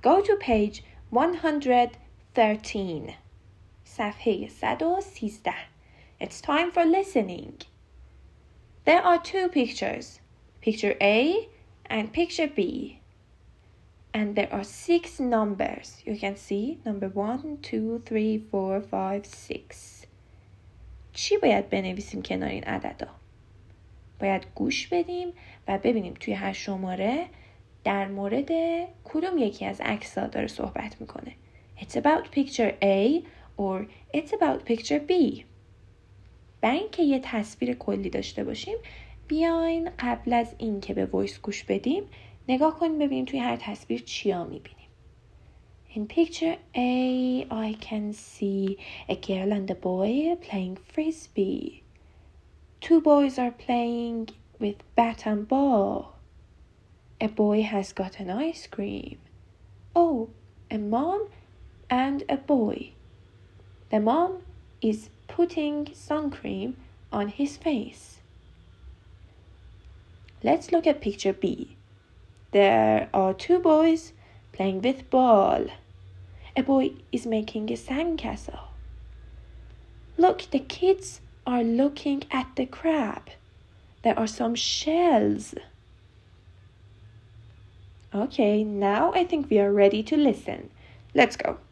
Go to page 113. صفحه 113. It's time for listening. There are two pictures, picture A and picture B. And there are 6 numbers. You can see number 1, 2, 3, 4, 5, 6. چی باید بنویسیم کنار این عددا؟ باید گوش بدیم و ببینیم توی هر شماره در مورد کدوم یکی از عکس‌ها داره صحبت میکنه. It's about picture A or it's about picture B. برای اینکه یه تصویر کلی داشته باشیم بیاین قبل از این که به وایس گوش بدیم نگاه کنیم ببینیم توی هر تصویر چیا میبینیم. In picture A, I can see a girl and a boy playing frisbee. 2 boys are playing with bat and ball. A boy has got an ice cream. Oh, a mom and a boy. The mom is putting sun cream on his face. Let's look at picture B. There are 2 boys playing with ball. A boy is making a sandcastle. Look, the kids are looking at the crab. There are some shells. Okay, now I think we are ready to listen. Let's go.